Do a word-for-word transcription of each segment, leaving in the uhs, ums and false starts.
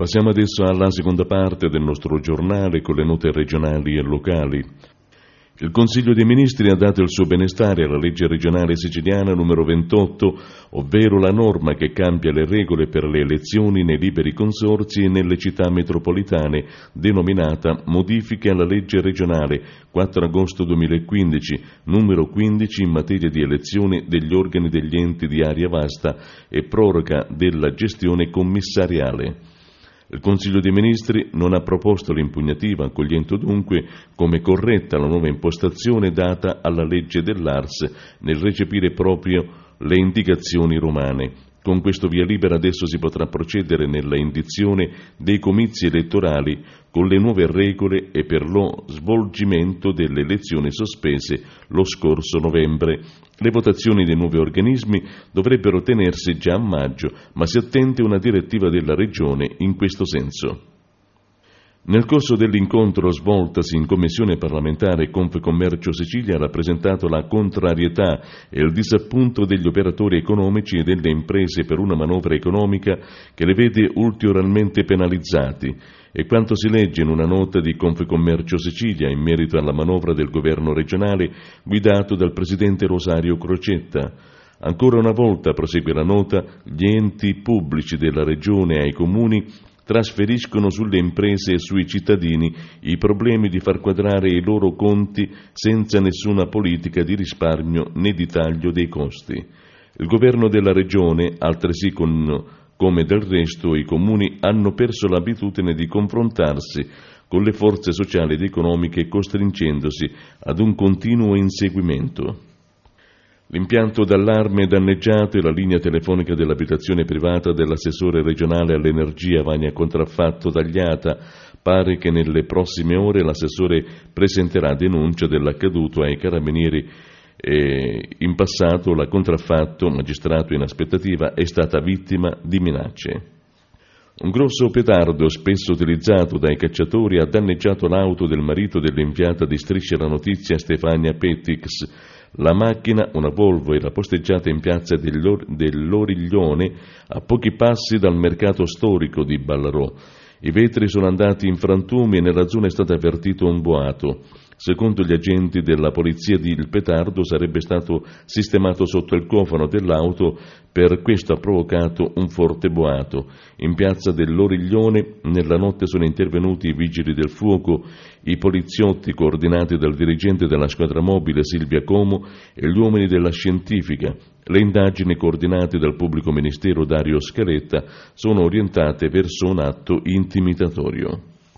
Passiamo adesso alla seconda parte del nostro giornale con le note regionali e locali. Il Consiglio dei Ministri ha dato il suo benestare alla legge regionale siciliana numero ventotto, ovvero la norma che cambia le regole per le elezioni nei liberi consorzi e nelle città metropolitane, denominata Modifiche alla legge regionale quattro agosto duemilaquindici, numero quindici in materia di elezione degli organi degli enti di area vasta e proroga della gestione commissariale. Il Consiglio dei Ministri non ha proposto l'impugnativa, accogliendo dunque come corretta la nuova impostazione data alla legge dell'A R S nel recepire proprio le indicazioni romane. Con questo via libera adesso si potrà procedere nella indizione dei comizi elettorali con le nuove regole e per lo svolgimento delle elezioni sospese lo scorso novembre. Le votazioni dei nuovi organismi dovrebbero tenersi già a maggio, ma si attende una direttiva della Regione in questo senso. Nel corso dell'incontro svoltasi in Commissione parlamentare Confcommercio Sicilia ha rappresentato la contrarietà e il disappunto degli operatori economici e delle imprese per una manovra economica che le vede ulteriormente penalizzati. E quanto si legge in una nota di Confcommercio Sicilia in merito alla manovra del governo regionale guidato dal presidente Rosario Crocetta. Ancora una volta, prosegue la nota, gli enti pubblici della regione ai comuni trasferiscono sulle imprese e sui cittadini i problemi di far quadrare i loro conti senza nessuna politica di risparmio né di taglio dei costi. Il governo della regione, altresì con, come del resto i comuni, hanno perso l'abitudine di confrontarsi con le forze sociali ed economiche costringendosi ad un continuo inseguimento. L'impianto d'allarme è danneggiato e la linea telefonica dell'abitazione privata dell'assessore regionale all'energia Vania Contraffatto tagliata. Pare che nelle prossime ore l'assessore presenterà denuncia dell'accaduto ai carabinieri e in passato la Contraffatto, magistrato in aspettativa, è stata vittima di minacce. Un grosso petardo, spesso utilizzato dai cacciatori, ha danneggiato l'auto del marito dell'inviata di Striscia la Notizia Stefania Pettix. La macchina, una Volvo, era posteggiata in piazza dell'Origlione a pochi passi dal mercato storico di Ballarò. I vetri sono andati in frantumi e nella zona è stato avvertito un boato. Secondo gli agenti della polizia, il petardo sarebbe stato sistemato sotto il cofano dell'auto, per questo ha provocato un forte boato. In piazza dell'Origlione nella notte sono intervenuti i vigili del fuoco, i poliziotti coordinati dal dirigente della squadra mobile Silvia Como e gli uomini della scientifica. Le indagini coordinate dal pubblico ministero Dario Scaletta sono orientate verso un atto intimidatorio.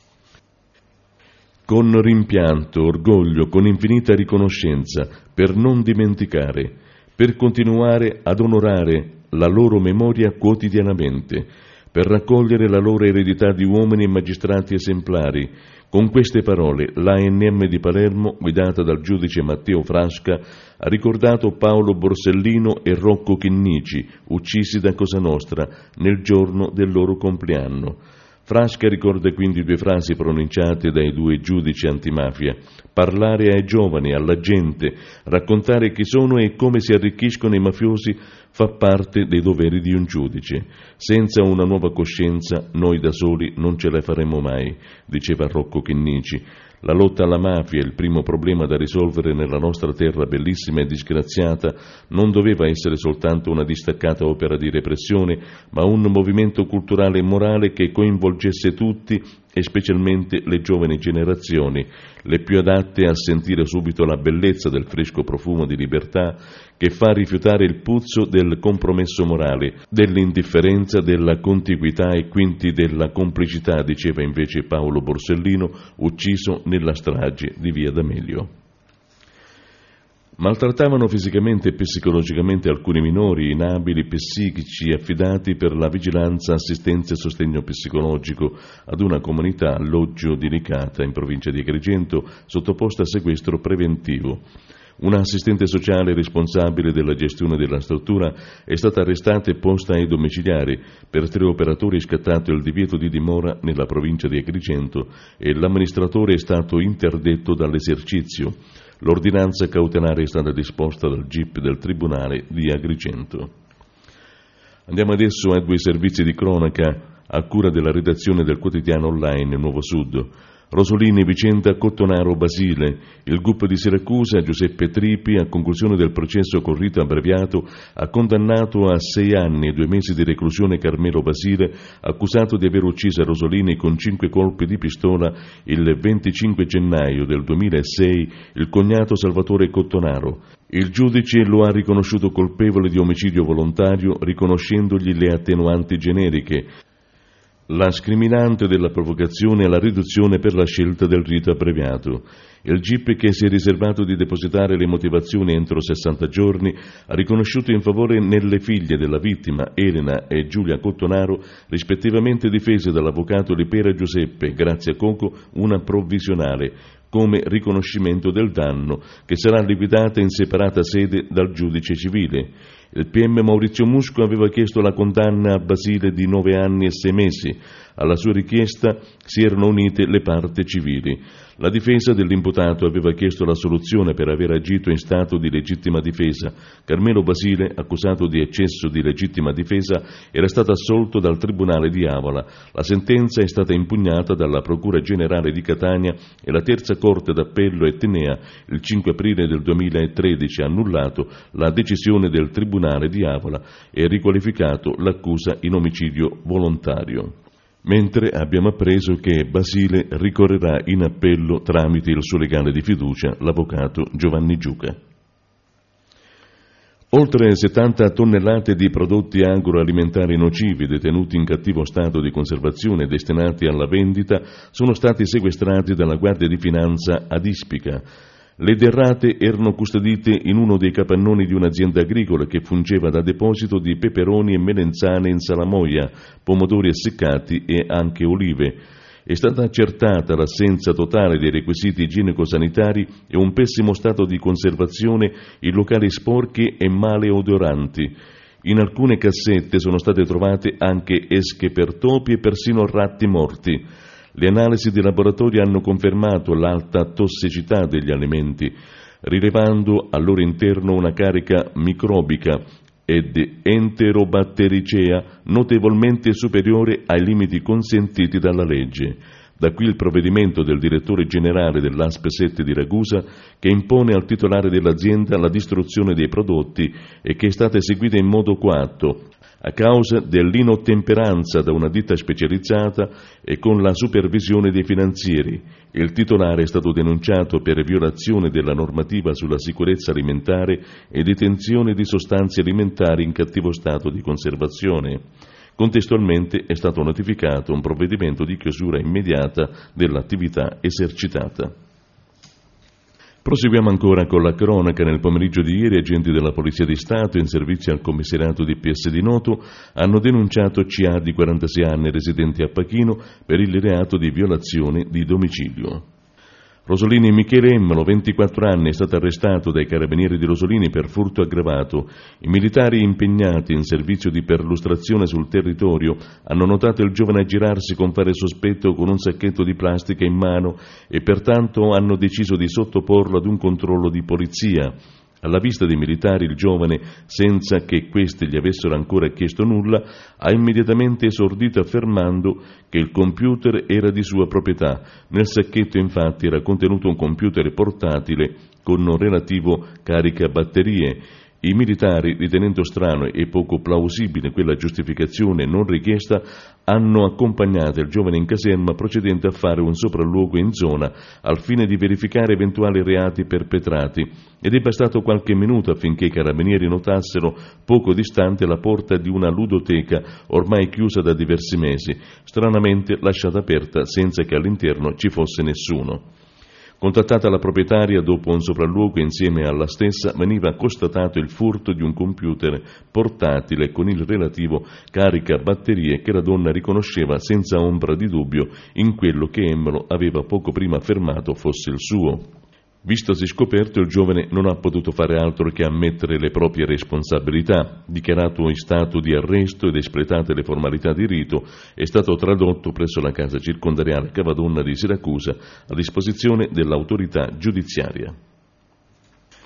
Con rimpianto, orgoglio, con infinita riconoscenza, per non dimenticare, per continuare ad onorare la loro memoria quotidianamente, per raccogliere la loro eredità di uomini e magistrati esemplari. Con queste parole l'A N M di Palermo, guidata dal giudice Matteo Frasca, ha ricordato Paolo Borsellino e Rocco Chinnici, uccisi da Cosa Nostra nel giorno del loro compleanno. Frasca ricorda quindi due frasi pronunciate dai due giudici antimafia: parlare ai giovani, alla gente, raccontare chi sono e come si arricchiscono i mafiosi fa parte dei doveri di un giudice. Senza una nuova coscienza noi da soli non ce la faremo mai, diceva Rocco Chinnici. La lotta alla mafia, il primo problema da risolvere nella nostra terra bellissima e disgraziata, non doveva essere soltanto una distaccata opera di repressione, ma un movimento culturale e morale che coinvolgesse tutti e specialmente le giovani generazioni, le più adatte a sentire subito la bellezza del fresco profumo di libertà che fa rifiutare il puzzo del compromesso morale, dell'indifferenza, della contiguità e quindi della complicità, diceva invece Paolo Borsellino, ucciso nella strage di Via D'Amelio. Maltrattavano fisicamente e psicologicamente alcuni minori inabili psichici affidati per la vigilanza, assistenza e sostegno psicologico ad una comunità alloggio di Licata in provincia di Agrigento sottoposta a sequestro preventivo. Una assistente sociale responsabile della gestione della struttura è stata arrestata e posta ai domiciliari. Per tre operatori è scattato il divieto di dimora nella provincia di Agrigento e l'amministratore è stato interdetto dall'esercizio. L'ordinanza cautelare è stata disposta dal G I P del Tribunale di Agrigento. Andiamo adesso ai due servizi di cronaca a cura della redazione del quotidiano online Nuovo Sud. Rosolini, vicenda Cottonaro Basile. Il G U P di Siracusa, Giuseppe Tripi, a conclusione del processo con rito abbreviato, ha condannato a sei anni e due mesi di reclusione Carmelo Basile, accusato di aver ucciso Rosolini con cinque colpi di pistola il venticinque gennaio del duemilasei il cognato Salvatore Cottonaro. Il giudice lo ha riconosciuto colpevole di omicidio volontario, riconoscendogli le attenuanti generiche, la scriminante della provocazione e la riduzione per la scelta del rito abbreviato. Il G I P, che si è riservato di depositare le motivazioni entro sessanta giorni, ha riconosciuto in favore nelle figlie della vittima, Elena e Giulia Cottonaro, rispettivamente difese dall'avvocato Lipera Giuseppe Grazia Coco, una provvisionale, come riconoscimento del danno, che sarà liquidata in separata sede dal giudice civile. Il P M Maurizio Musco aveva chiesto la condanna a Basile di nove anni e sei mesi. Alla sua richiesta si erano unite le parti civili. La difesa dell'imputato aveva chiesto l'assoluzione per aver agito in stato di legittima difesa. Carmelo Basile, accusato di eccesso di legittima difesa, era stato assolto dal Tribunale di Avola. La sentenza è stata impugnata dalla Procura Generale di Catania e la Terza Corte d'Appello etnea il cinque aprile del duemilatredici ha annullato la decisione del Tribunale di Avola e riqualificato l'accusa in omicidio volontario. Mentre abbiamo appreso che Basile ricorrerà in appello tramite il suo legale di fiducia, l'avvocato Giovanni Giuca. Oltre settanta tonnellate di prodotti agroalimentari nocivi detenuti in cattivo stato di conservazione e destinati alla vendita sono stati sequestrati dalla Guardia di Finanza ad Ispica. Le derrate erano custodite in uno dei capannoni di un'azienda agricola che fungeva da deposito di peperoni e melenzane in salamoia, pomodori essiccati e anche olive. È stata accertata l'assenza totale dei requisiti igienico-sanitari e un pessimo stato di conservazione in locali sporchi e male odoranti. In alcune cassette sono state trovate anche esche per topi e persino ratti morti. Le analisi di laboratorio hanno confermato l'alta tossicità degli alimenti, rilevando al loro interno una carica microbica ed enterobattericea notevolmente superiore ai limiti consentiti dalla legge. Da qui il provvedimento del direttore generale dell'A S P sette di Ragusa, che impone al titolare dell'azienda la distruzione dei prodotti e che è stata eseguita in modo coatto, a causa dell'inottemperanza da una ditta specializzata e con la supervisione dei finanzieri. Il titolare è stato denunciato per violazione della normativa sulla sicurezza alimentare e detenzione di sostanze alimentari in cattivo stato di conservazione. Contestualmente è stato notificato un provvedimento di chiusura immediata dell'attività esercitata. Proseguiamo ancora con la cronaca. Nel pomeriggio di ieri agenti della Polizia di Stato in servizio al commissariato di P S di Noto hanno denunciato C A di quarantasei anni residente a Pachino per il reato di violazione di domicilio. Rosolini Michele Emmolo, ventiquattro anni, è stato arrestato dai carabinieri di Rosolini per furto aggravato. I militari impegnati in servizio di perlustrazione sul territorio hanno notato il giovane aggirarsi con fare sospetto con un sacchetto di plastica in mano e pertanto hanno deciso di sottoporlo ad un controllo di polizia. Alla vista dei militari, il giovane, senza che questi gli avessero ancora chiesto nulla, ha immediatamente esordito affermando che il computer era di sua proprietà. Nel sacchetto, infatti, era contenuto un computer portatile con relativo caricabatterie. I militari, ritenendo strano e poco plausibile quella giustificazione non richiesta, hanno accompagnato il giovane in caserma procedendo a fare un sopralluogo in zona al fine di verificare eventuali reati perpetrati ed è bastato qualche minuto affinché i carabinieri notassero poco distante la porta di una ludoteca ormai chiusa da diversi mesi, stranamente lasciata aperta senza che all'interno ci fosse nessuno. Contattata la proprietaria, dopo un sopralluogo insieme alla stessa, veniva constatato il furto di un computer portatile con il relativo caricabatterie che la donna riconosceva senza ombra di dubbio in quello che Emmolo aveva poco prima affermato fosse il suo. Vistosi scoperto, il giovane non ha potuto fare altro che ammettere le proprie responsabilità. Dichiarato in stato di arresto ed espletate le formalità di rito, è stato tradotto presso la casa circondariale Cavadonna di Siracusa a disposizione dell'autorità giudiziaria.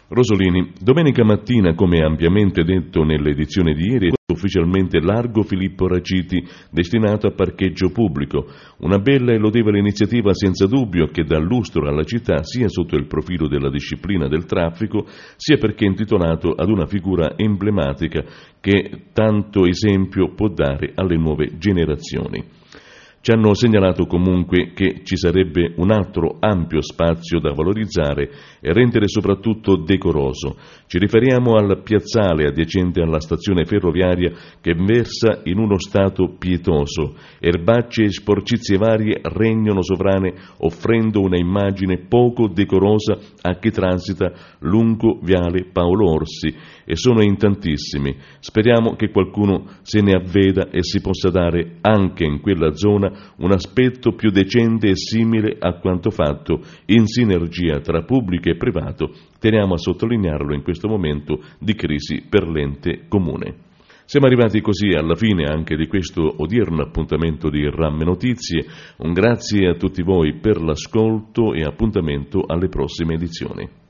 Rosolini, domenica mattina, come ampiamente detto nell'edizione di ieri, è ufficialmente Largo Filippo Raciti, destinato a parcheggio pubblico. Una bella e lodevole iniziativa senza dubbio che dà lustro alla città sia sotto il profilo della disciplina del traffico, sia perché è intitolato ad una figura emblematica che tanto esempio può dare alle nuove generazioni. Ci hanno segnalato comunque che ci sarebbe un altro ampio spazio da valorizzare e rendere soprattutto decoroso. Ci riferiamo al piazzale adiacente alla stazione ferroviaria che versa in uno stato pietoso. Erbacce e sporcizie varie regnano sovrane, offrendo una immagine poco decorosa a chi transita lungo viale Paolo Orsi, e sono in tantissimi. Speriamo che qualcuno se ne avveda e si possa dare anche in quella zona un aspetto più decente e simile a quanto fatto in sinergia tra pubblico e privato, teniamo a sottolinearlo in questo momento di crisi per l'ente comune. Siamo arrivati così alla fine anche di questo odierno appuntamento di Ramme Notizie. Un grazie a tutti voi per l'ascolto e appuntamento alle prossime edizioni.